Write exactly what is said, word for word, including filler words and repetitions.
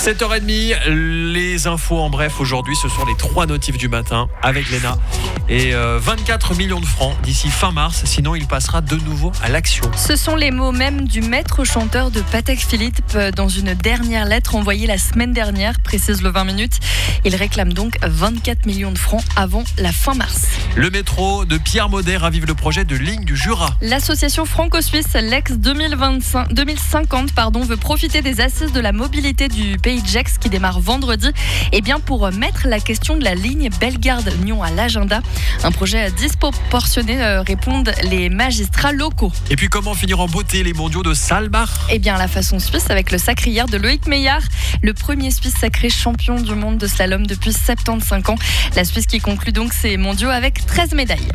sept heures trente, les infos en bref aujourd'hui, ce sont les trois notifs du matin avec Léna. Et euh, vingt-quatre millions de francs d'ici fin mars, sinon il passera de nouveau à l'action. Ce sont les mots même du maître chanteur de Patek Philippe dans une dernière lettre envoyée la semaine dernière, précise le vingt minutes. Il réclame donc vingt-quatre millions de francs avant la fin mars. Le métro de Pierre Maudet ravive le projet de ligne du Jura. L'association franco-suisse Lex deux mille vingt-cinq, deux mille cinquante pardon, veut profiter des assises de la mobilité du Pays de Gex qui démarre vendredi et bien pour mettre la question de la ligne Bellegarde-Nyon à l'agenda. Un projet disproportionné, euh, répondent les magistrats locaux. Et puis comment finir en beauté les mondiaux de Saalbach ? Eh bien la façon suisse avec le sacrière de Loïc Meillard, le premier Suisse sacré champion du monde de slalom depuis soixante-quinze ans. La Suisse qui conclut donc ses mondiaux avec treize médailles.